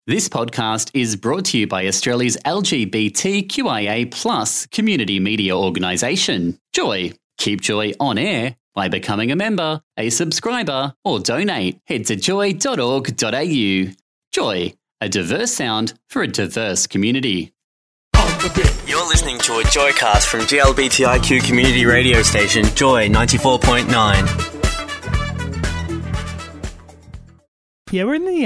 This podcast is brought to you by Australia's LGBTQIA+ community media organisation, Joy. Keep Joy on air by becoming a member, a subscriber, or donate. Head to joy.org.au. Joy, a diverse sound for a diverse community. You're listening to a Joycast from GLBTIQ community radio station, Joy 94.9. Yeah, we're in the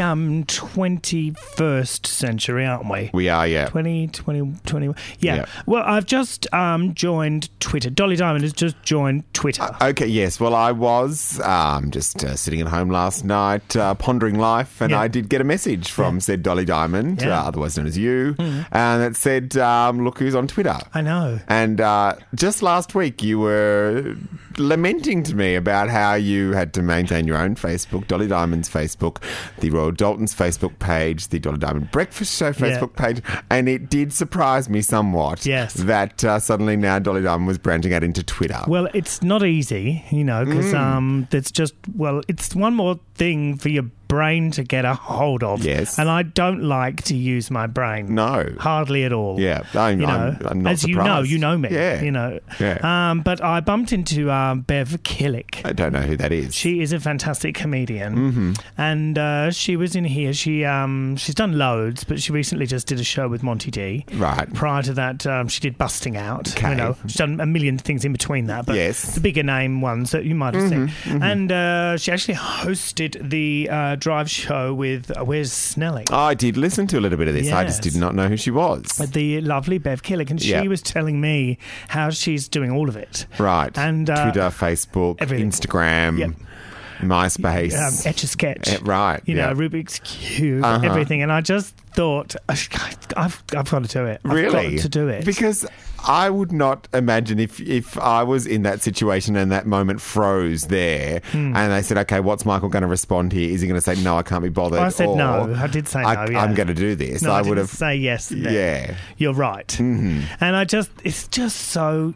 21st century, aren't we? We are, yeah. 21. Yeah. Well, I've just joined Twitter. Dolly Diamond has just joined Twitter. Okay, yes. Well, I was just sitting at home last night pondering life, and I did get a message from said Dolly Diamond, otherwise known as you, and it said, look who's on Twitter. I know. And just last week you were lamenting to me about how you had to maintain your own Facebook, Dolly Diamond's Facebook, the Royal Dalton's Facebook page, the Dolly Diamond Breakfast Show Facebook page, and it did surprise me somewhat that suddenly now Dolly Diamond was branching out into Twitter. Well, it's not easy, because it's just, it's one more thing for your brain to get a hold of. Yes. And I don't like to use my brain. No. Hardly at all. Yeah. I'm not as surprised. you know me. Yeah. Yeah. But I bumped into Bev Killick. I don't know who that is. She is a fantastic comedian. And she was in here. She's done loads, but she recently just did a show with Monty D. Right. Prior to that, she did Busting Out. Okay. She's done a million things in between that, but the bigger name ones that you might have seen. And she actually hosted the drive show with Where's Snelling? I did listen to a little bit of this. Yes. I just did not know who she was. The lovely Bev Killick, and she was telling me how she's doing all of it. Right. And Twitter, Facebook, everything. Instagram, MySpace. Etch-a-Sketch. Right. Rubik's Cube, everything. And I just thought, I've got to do it. Really? I've got to do it. Because I would not imagine if I was in that situation and that moment froze there and they said, okay, what's Michael going to respond here? Is he going to say, no, I can't be bothered? I said no. I did say no, I'm going to do this. No, I would have say yes. Then. Yeah. You're right. And it's just so,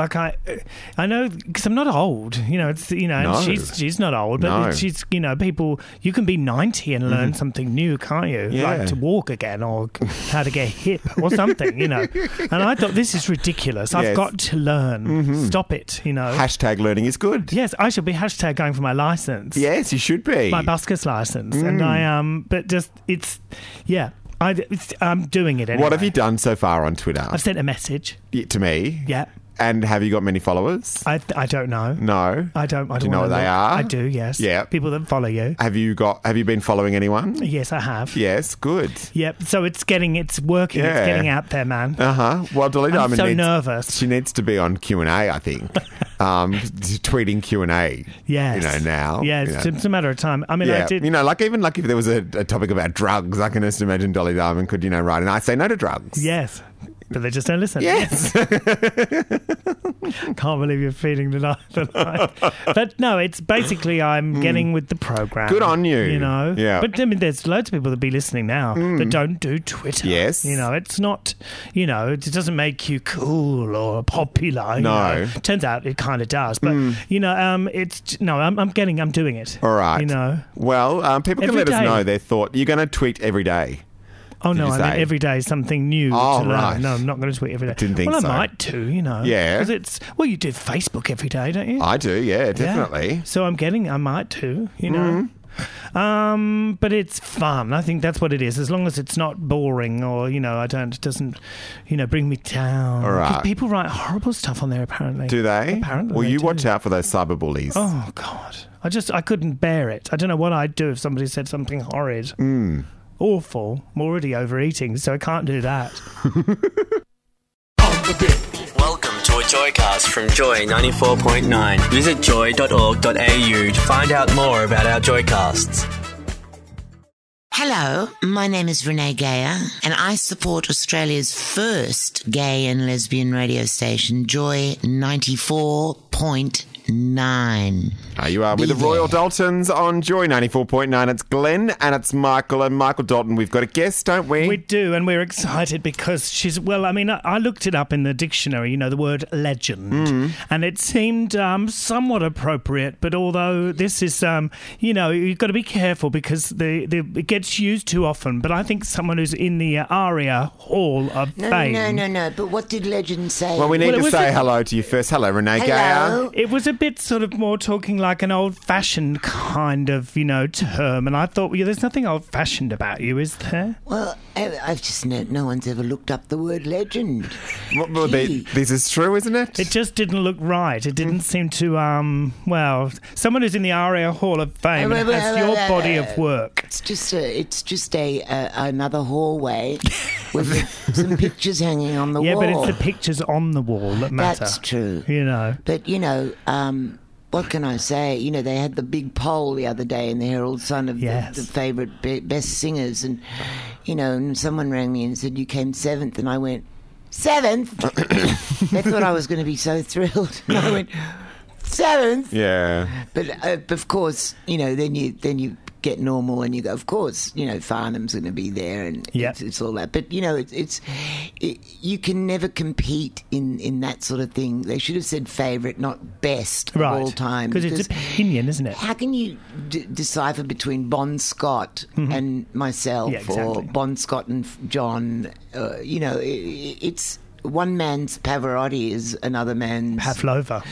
I know, because I'm not old, it's, No. she's not old, but she's, people, you can be 90 and learn something new, can't you? Yeah. Like to walk again or how to get hip or something, And I thought, this is ridiculous. I've got to learn. Stop it, Hashtag learning is good. Yes, I should be hashtag going for my license. Yes, you should be. My busker's license. And I but just, I'm doing it anyway. What have you done so far on Twitter? I've sent a message. To me? Yeah. And have you got many followers? I don't know. No? I don't. Do you know what they are? I do, yes. Yeah. People that follow you. Have you been following anyone? Yes, I have. Yes, good. Yep. So it's working. Yeah. It's getting out there, man. Well, Dolly Diamond nervous. She needs to be on Q&A, I think. Tweeting Q&A. Yes. Now. Yeah, it's a matter of time. I mean, I did. If there was a topic about drugs, I can just imagine Dolly Diamond could, write, and I say no to drugs. Yes. But they just don't listen. Yes. Can't believe you're feeding tonight. But no, it's basically I'm getting with the program. Good on you. Yeah. But I mean, there's loads of people that be listening now that don't do Twitter. Yes. It's not, it doesn't make you cool or popular. No. Turns out it kind of does. But, I'm doing it. All right. Well, people can let us know their thought. You're going to tweet every day. Oh, no, I mean, every day is something new to learn. Right. No, I'm not going to tweet every day. Didn't think so. Well, I might too, Yeah. Because you do Facebook every day, don't you? I do, yeah, definitely. Yeah. So I might too, But it's fun. I think that's what it is. As long as it's not boring or, it doesn't, bring me down. All right. Because people write horrible stuff on there, apparently. Do they? Apparently. Well, they you do. watch out for those cyberbullies. Oh, God. I couldn't bear it. I don't know what I'd do if somebody said something horrid. Awful. I'm already overeating, so I can't do that. Welcome to a Joycast from Joy 94.9. Visit joy.org.au to find out more about our Joycasts. Hello, my name is Renee Geyer, and I support Australia's first gay and lesbian radio station, Joy 94.9. 9. You are with the Be Royal there. Daltons on Joy 94.9. It's Glenn and it's Michael. And Michael Dalton, we've got a guest, don't we? We do, and we're excited because she's... Well, I mean, I looked it up in the dictionary, the word legend, and it seemed somewhat appropriate, but although this is, you've got to be careful because it gets used too often, but I think someone who's in the ARIA Hall of Fame... No, but what did legend say? Well, we need Well, it to was say a- hello to you first. Hello, Renee Hello. Gayer. It was a bit sort of more talking like an old-fashioned kind of, term, and I thought, there's nothing old-fashioned about you, is there? Well, I've just no one's ever looked up the word legend. Well, Gee. this is true, isn't it? It just didn't look right. It didn't seem to, someone who's in the ARIA Hall of Fame and has your body of work. It's just another hallway with some pictures hanging on the Yeah, wall. but it's the pictures on the wall that matter. That's true. But, what can I say? They had the big poll the other day in the Herald Sun of Yes. the favourite best singers, and and someone rang me and said you came 7th, and I went 7th. They thought I was going to be so thrilled. And I went 7th. Yeah. But of course, then you get normal and you go, of course, Farnham's going to be there, and Yep. it's all that. But you can never compete in that sort of thing. They should have said favourite, not best of all time. Because it's opinion, isn't it? How can you decipher between Bon Scott and myself, Yeah, exactly. or Bon Scott and John? It's one man's Pavarotti is another man's. Pavlova.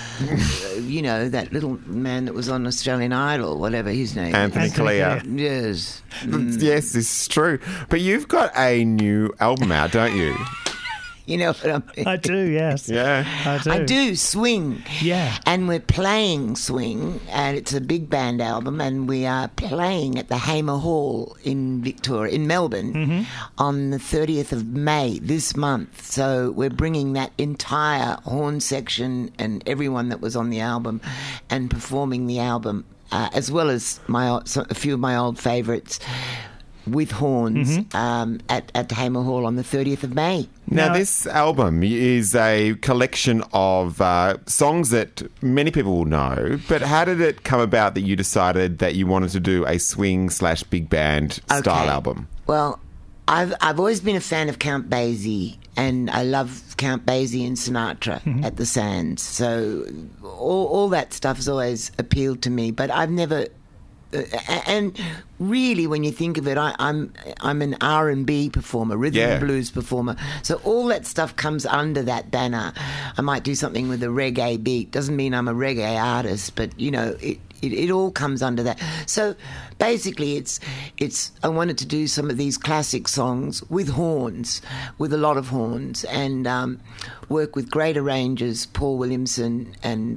That little man that was on Australian Idol, whatever his name. Anthony Clear. Yes. Yes, this is true. But you've got a new album out, don't you? You know what I mean? I do, yes. Yeah. I do, Swing. Yeah. And we're playing Swing, and it's a big band album, and we are playing at the Hamer Hall in Melbourne, on the 30th of May this month. So we're bringing that entire horn section and everyone that was on the album and performing the album, as well as a few of my old favourites with horns at Hamer Hall on the 30th of May. Now, this album is a collection of songs that many people will know, but how did it come about that you decided that you wanted to do a swing/big band style album? Well, I've always been a fan of Count Basie, and I love Count Basie and Sinatra at the Sands. So all that stuff has always appealed to me, but I've never... and really, when you think of it, I'm an R&B performer, rhythm and blues performer. So all that stuff comes under that banner. I might do something with a reggae beat. Doesn't mean I'm a reggae artist, but it all comes under that. So basically, it's I wanted to do some of these classic songs with horns, with a lot of horns, and work with great arrangers, Paul Williamson and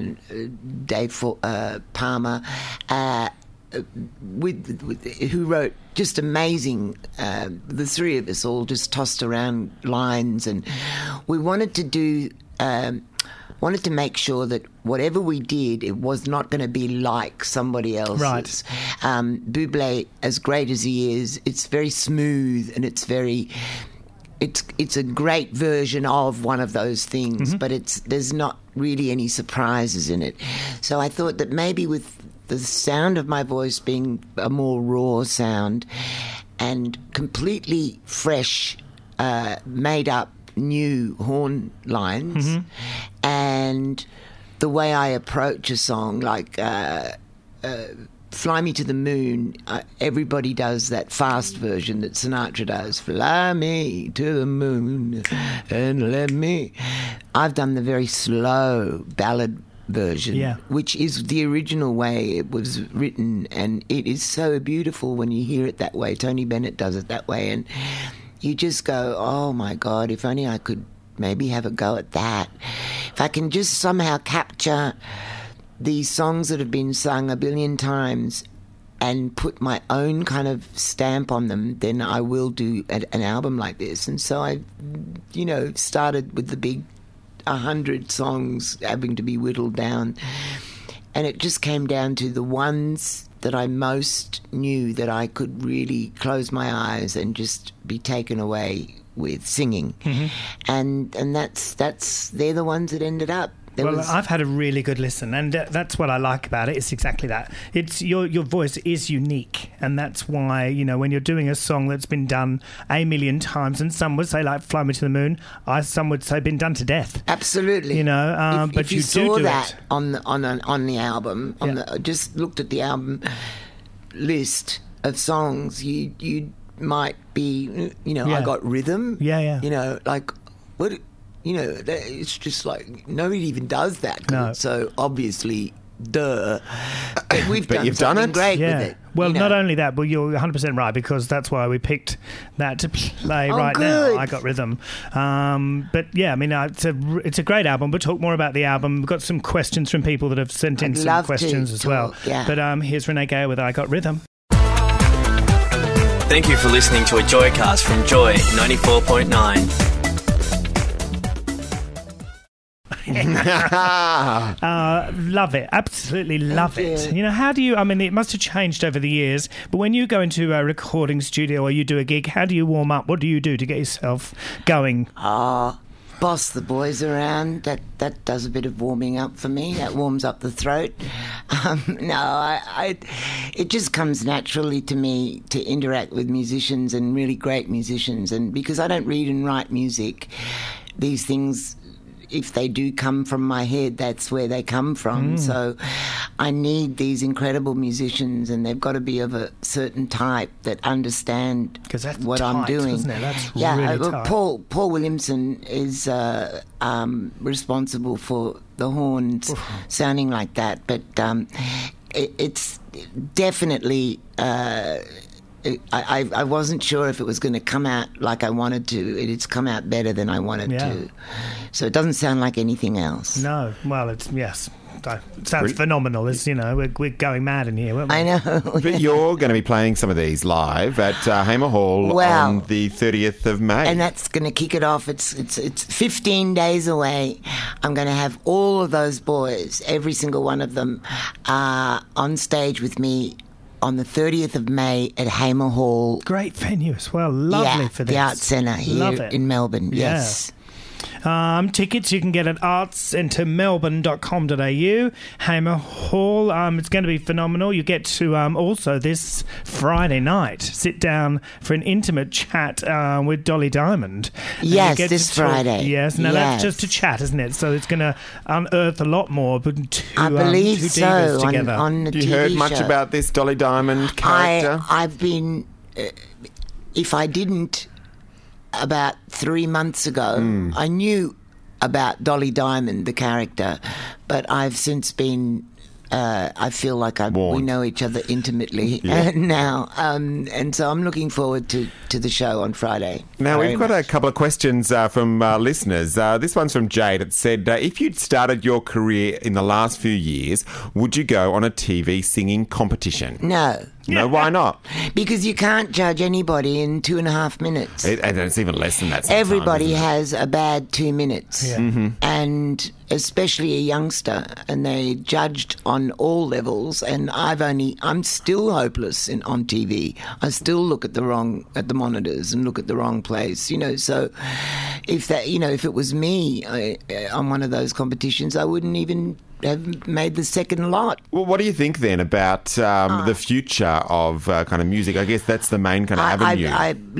Dave Palmer. Who wrote just amazing, the three of us all just tossed around lines, and we wanted to make sure that whatever we did, it was not going to be like somebody else's. Right. Bublé, as great as he is, it's very smooth, and it's a great version of one of those things, but there's not really any surprises in it. So I thought that maybe with the sound of my voice being a more raw sound and completely fresh, made up new horn lines, and the way I approach a song, like Fly Me to the Moon, everybody does that fast version that Sinatra does. Fly me to the moon and let me... I've done the very slow ballad version, which is the original way it was written, and it is so beautiful when you hear it that way. Tony Bennett does it that way, and you just go, oh my God, if only I could maybe have a go at that. If I can just somehow capture these songs that have been sung a billion times and put my own kind of stamp on them, then I will do an album like this. And so I, started with the big 100 songs having to be whittled down, and it just came down to the ones that I most knew that I could really close my eyes and just be taken away with singing, and they're the ones that ended up I've had a really good listen, and that's what I like about it. It's exactly that. It's your voice is unique, and that's why, you know, when you're doing a song that's been done a million times, and some would say like "Fly Me to the Moon," some would say been done to death. Absolutely. You know, but if you saw that on the album, just looked at the album list of songs, you might be, you know, I got rhythm. Yeah. You know, like what. You know, it's just like nobody even does that. No. So obviously, duh. But we've done something great with it. Well, not only that, but you're 100% right, because that's why we picked that to play now. I Got Rhythm. But yeah, I mean, it's a great album. We'll talk more about the album. We've got some questions from people that have sent in some questions as well. Yeah. But here's Renee Geyer with I Got Rhythm. Thank you for listening to a Joycast from Joy 94.9. Love it, absolutely love it. You know, how do you, I mean, it must have changed over the years, but when you go into a recording studio or you do a gig, how do you warm up? What do you do to get yourself going? Boss the boys around. That does a bit of warming up for me. That warms up the throat. It just comes naturally to me to interact with musicians, and really great musicians, and because I don't read and write music, these things, if they do come from my head, that's where they come from. So I need these incredible musicians, and they've got to be of a certain type that understand what I'm doing. Isn't it? That's really tight. Paul Williamson is responsible for the horns sounding like that, but it's definitely... I wasn't sure if it was going to come out like I wanted to. It's come out better than I wanted to. So it doesn't sound like anything else. No. Well, it sounds phenomenal. It's, you know, we're going mad in here, weren't we? I know. But you're going to be playing some of these live at Hamer Hall on the 30th of May. And that's going to kick it off. It's 15 days away. I'm going to have all of those boys, every single one of them, on stage with me on the 30th of May at Hamer Hall. Great venue as well. Lovely for this. The Arts Centre here in Melbourne. Yeah. Yes. Tickets you can get at artscentermelbourne.com.au. Hamer Hall. It's going to be phenomenal. You get to also this Friday night sit down for an intimate chat with Dolly Diamond. Yes, this Friday. Yes, now that's just to chat, isn't it? So it's going to unearth a lot more. I believe two so. divas together. On the TV you heard much show. about this Dolly Diamond character? I've been. If I didn't. About 3 months ago, I knew about Dolly Diamond, the character, but I've since been. I feel like we know each other intimately now, and so I'm looking forward to the show on Friday. Now, we've got a couple of questions from listeners. This one's from Jade. It said, if you'd started your career in the last few years, would you go on a TV singing competition? No. No, why not? Because you can't judge anybody in 2.5 minutes. And it's even less than that sometimes. Everybody has a bad 2 minutes. Yeah. Mm-hmm. And especially a youngster, and they judged on all levels, and I'm still hopeless on TV. I still look at the monitors and look at the wrong place, you know. So if it was me on one of those competitions, I wouldn't even have made the second lot. Well, what do you think then about the future of kind of music? I guess that's the main kind of avenue.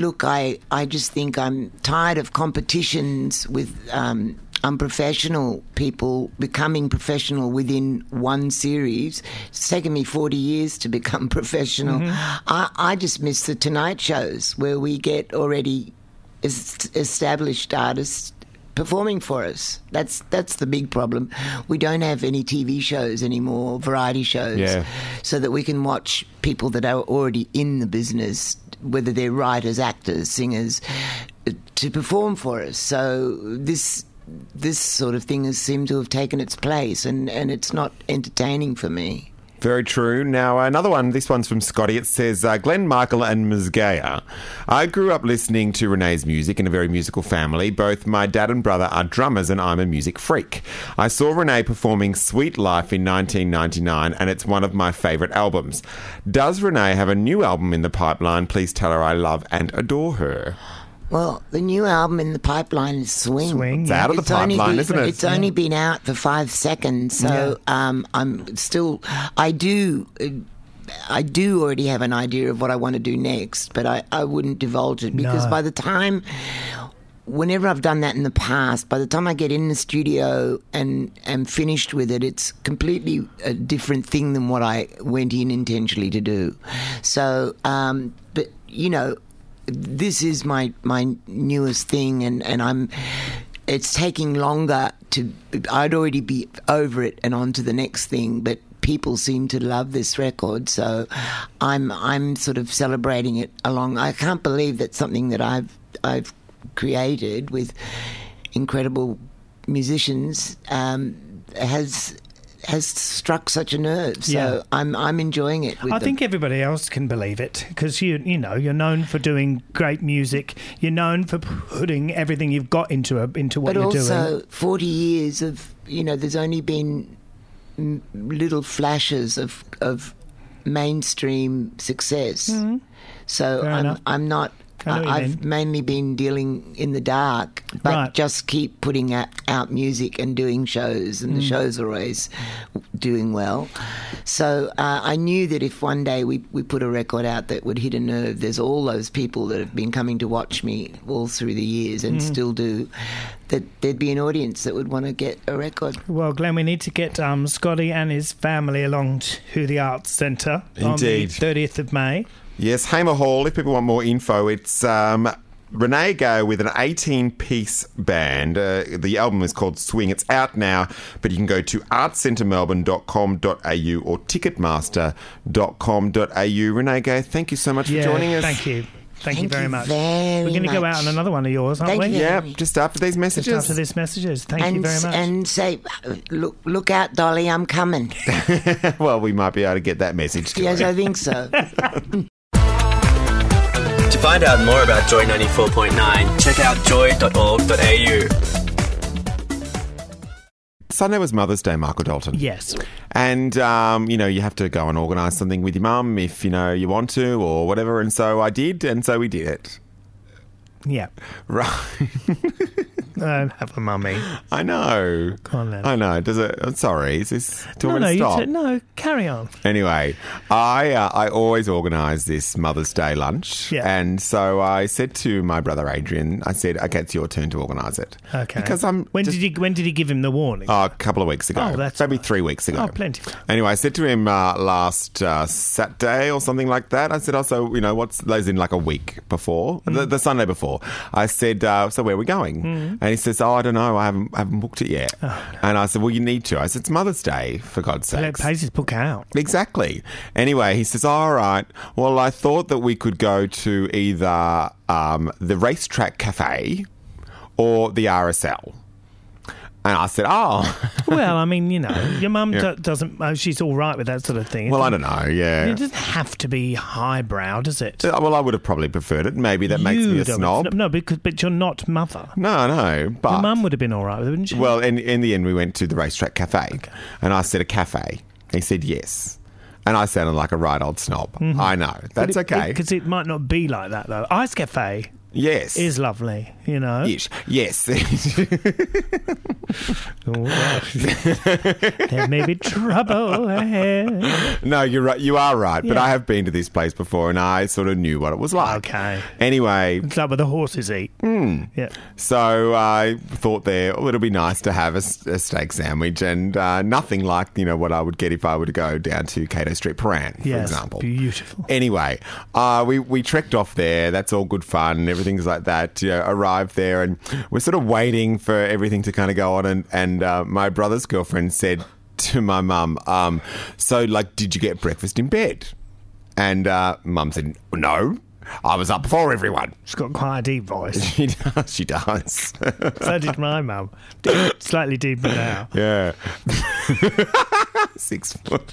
I just think I'm tired of competitions with unprofessional people becoming professional within one series. It's taken me 40 years to become professional. I just miss the Tonight shows where we get already established artists performing for us. That's the big problem. We don't have any TV shows anymore, variety shows, so that we can watch people that are already in the business, whether they're writers, actors, singers, to perform for us. So this sort of thing has seemed to have taken its place, and it's not entertaining for me. Very true. Now, another one, this one's from Scotty. It says, Glenn Michael and Ms. Geyer. I grew up listening to Renee's music in a very musical family. Both my dad and brother are drummers, and I'm a music freak. I saw Renee performing Sweet Life in 1999, and it's one of my favourite albums. Does Renee have a new album in the pipeline? Please tell her I love and adore her. Well, the new album in the pipeline is Swing. Swing. It's out of the pipeline, isn't it? It's only been out for 5 seconds, so I'm still. I do already have an idea of what I want to do next, but I wouldn't divulge it because by the time. Whenever I've done that in the past, by the time I get in the studio and am finished with it, it's completely a different thing than what I went in intentionally to do. So, but you know, this is my newest thing, and it's taking longer to. I'd already be over it and on to the next thing, but people seem to love this record, so I'm sort of celebrating it along. I can't believe that something that I've created with incredible musicians has struck such a nerve. So I'm enjoying it. I think everybody else can believe it because you know you're known for doing great music. You're known for putting everything you've got into what you're doing. But also 40 years of there's only been little flashes of mainstream success. Mm-hmm. So I'm not. I've mainly been dealing in the dark, but just keep putting out music and doing shows, and the shows are always doing well. So I knew that if one day we put a record out that would hit a nerve, there's all those people that have been coming to watch me all through the years and still do, that there'd be an audience that would want to get a record. Well, Glenn, we need to get Scotty and his family along to the Arts Centre on the 30th of May. Yes, Hamer Hall. If people want more info, it's Renee Gale with an 18-piece band. The album is called Swing. It's out now, but you can go to artcentermelbourne.com.au or ticketmaster.com.au. Renee Gale, thank you so much for joining us. Thank you. Thank you very much. We're going to go out on another one of yours, aren't we? Yeah, just after these messages. Just after these messages. Thank you very much. And say, look out, Dolly, I'm coming. Well, we might be able to get that message to Yes, her. I think so. To find out more about Joy 94.9, check out joy.org.au. Sunday was Mother's Day, Michael Dalton. Yes. And, you have to go and organise something with your mum if, you want to or whatever. And so I did, and so we did it. Yeah. Right. I have a mummy. I know. Go on then. I know. Does it? I'm sorry. Is this? Do you want me to stop? No, carry on. Anyway, I always organise this Mother's Day lunch. Yeah. And so I said to my brother Adrian, I said, okay, it's your turn to organise it. Okay. Because When did he give him the warning? A couple of weeks ago. Oh, that's maybe right. 3 weeks ago. Oh, plenty. Anyway, I said to him last Saturday or something like that. I said, what's those in like a week before, the Sunday before. I said, so where are we going? And he says, I don't know. I haven't booked it yet. Oh, no. And I said, well, you need to. I said, it's Mother's Day, for God's sake. Let Paisley's book out. Exactly. Anyway, he says, all right. Well, I thought that we could go to either the Racetrack Cafe or the RSL. And I said, oh. Well, I mean, your mum doesn't... she's all right with that sort of thing. Well, I don't know, yeah. It doesn't have to be highbrow, does it? Well, I would have probably preferred it. Maybe that makes me a snob. No, but you're not Mother. No, but... Your mum would have been all right with it, wouldn't she? Well, in the end, we went to the Racetrack Cafe. Okay. And I said, a cafe. He said, yes. And I sounded like a right old snob. Mm-hmm. I know. That's okay. Because it might not be like that, though. Ice Cafe... Yes. Is lovely, Yes. There may be trouble ahead. No, you're right. You are right. Yeah. But I have been to this place before and I sort of knew what it was like. Okay. Anyway. It's like where the horses eat. Yeah. So I thought it'll be nice to have a steak sandwich and nothing like, what I would get if I were to go down to Cato Street, Paran, for example. Beautiful. Anyway, we trekked off there. That's all good fun. Everything's like that. Arrived there and we're sort of waiting for everything to kind of go on. And my brother's girlfriend said to my mum, so, did you get breakfast in bed? And mum said, no, I was up before everyone. She's got quite a deep voice. She does. So did my mum. Slightly deeper now. Yeah. 6 foot.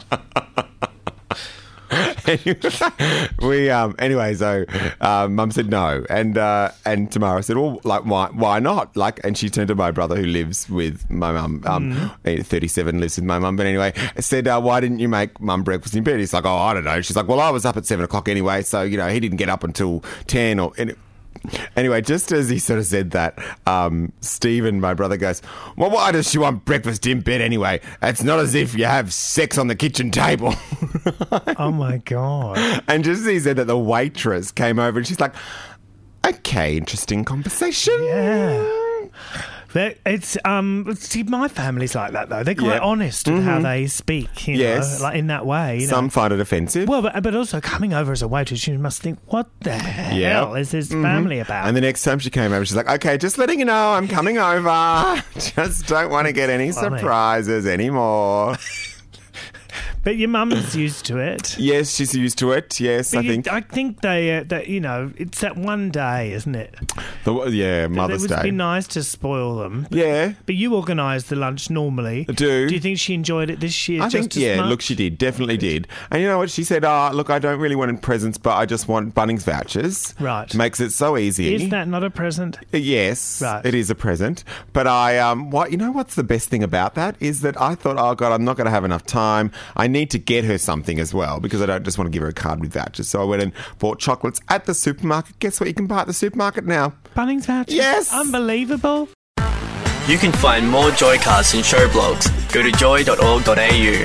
Anyway, so Mum said no, and Tamara said, well, why not? And she turned to my brother who lives with my mum, 37, lives with my mum. But anyway, said, why didn't you make Mum breakfast in bed? He's like, oh, I don't know. She's like, well, I was up at 7 o'clock anyway, so he didn't get up until 10 or. Anyway, just as he sort of said that, Stephen, my brother, goes, well, why does she want breakfast in bed anyway? It's not as if you have sex on the kitchen table. Oh, my God. And just as he said that, the waitress came over and she's like, okay, interesting conversation. Yeah. It's see, my family's like that though. They're quite honest with how they speak, you know, like in that way. You know? Some find it offensive. Well, but also coming over as a waitress, you must think, what the hell is his family about? And the next time she came over, she's like, okay, just letting you know I'm coming over. Just don't want to get any surprises anymore. But your mum's used to it. Yes, she's used to it. Yes, But I think. they you know, it's that one day, isn't it? Mother's It would Day. be nice to spoil them. Yeah. But you organise the lunch normally. I do. Do you think she enjoyed it this year? I just think, as much? look, she did. Definitely did. And you know what? She said, look, I don't really want presents, but I just want Bunnings vouchers. Right. Makes it so easy. Is that not a present? Yes, Right. it is a present. But you know what's the best thing about that is that I thought, oh God, I'm not going to have enough time. I need to get her something as well because I don't just want to give her a card with vouchers. So I went and bought chocolates at the supermarket. Guess what you can buy at the supermarket now? Bunnings vouchers? Yes. Unbelievable. You can find more Joycasts and show blogs. Go to joy.org.au.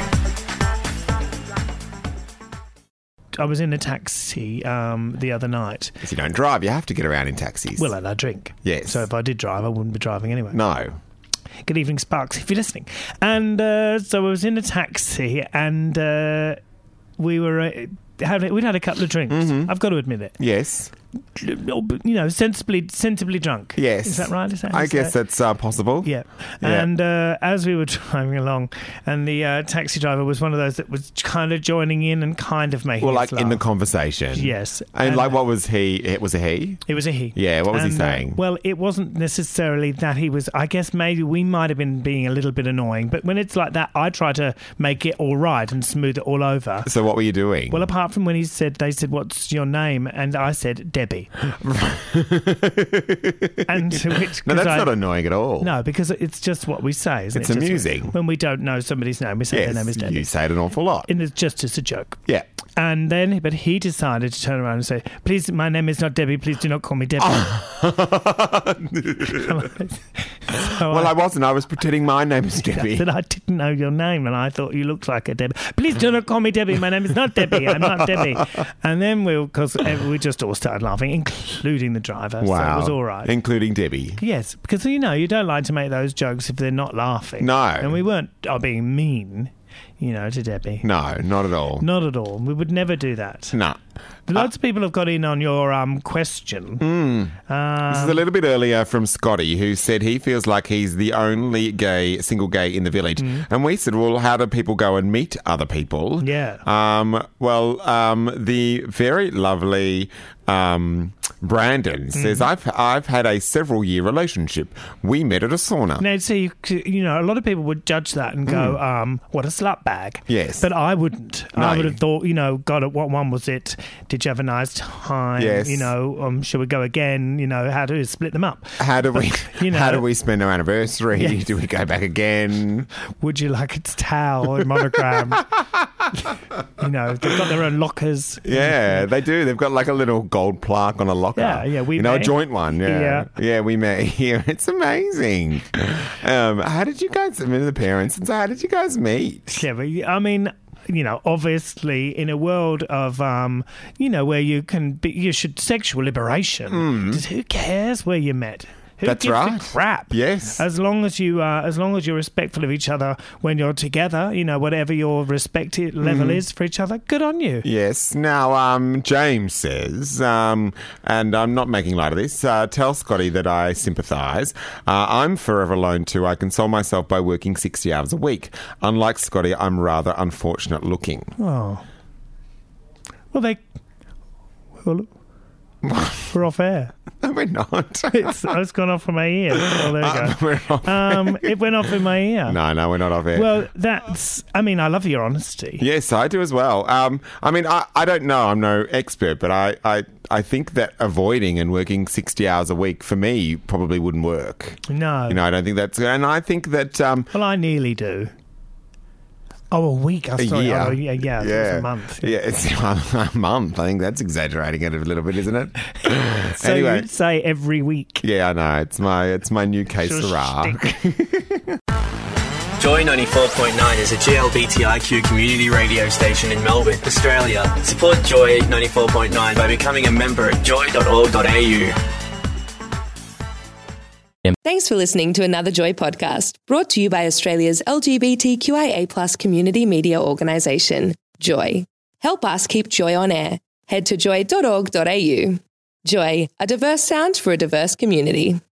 I was in a taxi the other night. If you don't drive, you have to get around in taxis. Well, and I drink. Yes. So if I did drive, I wouldn't be driving anyway. No. Good evening, Sparks, if you're listening. And so I was in a taxi and we were... we'd had a couple of drinks. Mm-hmm. I've got to admit it. Yes. You know, sensibly drunk. Yes. Is that right? Is that I guess that's possible. Yeah. Yeah. And as we were driving along, and the taxi driver was one of those that was kind of joining in and kind of making Well, us like in the laugh. conversation. Yes. And like, what was he? It was a he? It was a he. Yeah, what was he And, saying? Well, it wasn't necessarily that he was... I guess maybe we might have been being a little bit annoying, but when it's like that, I try to make it all right and smooth it all over. So what were you doing? Well, apart from when they said, what's your name? And I said, Debbie. And to which... No, that's not annoying at all. No, because it's just what we say, isn't It's it? Just amusing. when we don't know somebody's name, we say Yes, their name is Debbie. you say it an awful lot. And it's just as a joke. Yeah. And then, but he decided to turn around and say, please, my name is not Debbie, please do not call me Debbie. Well, I wasn't. I was pretending my name is Debbie. That I didn't know your name and I thought you looked like a Debbie. Please do not call me Debbie. My name is not Debbie. I'm not Debbie. And then because we just all started laughing, including the driver. Wow. So it was all right. Including Debbie. Yes, because, you know, you don't like to make those jokes if they're not laughing. No. And we weren't being mean, you know, to Debbie. No, not at all. Not at all. We would never do that. No. Lots of people have got in on your question. This is a little bit earlier from Scotty, who said he feels like he's the only single gay in the village. And we said, well, how do people go and meet other people? Yeah. The very lovely Brandon says, I've had a several-year relationship. We met at a sauna. Now, see, you know, a lot of people would judge that and go, what a slut bag. Yes. But I wouldn't. No. I would have thought, you know, God, what one was it? Did you have a nice time? Yes. You know, should we go again? You know, how to split them up? How do we you know- how do we spend our anniversary? Yes. Do we go back again? Would you like its towel and monogram? You know, they've got their own lockers. Yeah, they do. They've got like a little gold plaque on a locker. Yeah, we a may. joint one. Yeah, we may. Yeah, it's amazing. How did you guys? I mean, the parents and so how did you guys meet? Yeah, but, I mean, you know, obviously in a world of, you know, where you should sexual liberation. Who cares where you met? Who That's gives right. a crap? Yes. As long as you're respectful of each other when you're together, you know, whatever your respect level is for each other, good on you. Yes. Now, James says, and I'm not making light of this, tell Scotty that I sympathise. I'm forever alone too. I console myself by working 60 hours a week. Unlike Scotty, I'm rather unfortunate looking. Oh. Well, we're off air. No, we're not. It's gone off from my ear. Oh, there we go. We're off. It went off in my ear. No, we're not off air. Well, I mean, I love your honesty. Yes, I do as well. I mean, I don't know. I'm no expert, but I think that avoiding and working 60 hours a week for me probably wouldn't work. No. You know, I don't think that's... And I think that... Well, I nearly do. Oh, a week. Oh, sorry. year. Oh, yeah. It's a month. Yeah, it's a month. I think that's exaggerating it a little bit, isn't it? So Anyway. you'd say every week. Yeah, I know. It's my new que sera. Joy 94.9 is a GLBTIQ community radio station in Melbourne, Australia. Support Joy 94.9 by becoming a member at joy.org.au. Thanks for listening to another Joy podcast, brought to you by Australia's LGBTQIA+ community media organisation, Joy. Help us keep Joy on air. Head to joy.org.au. Joy, a diverse sound for a diverse community.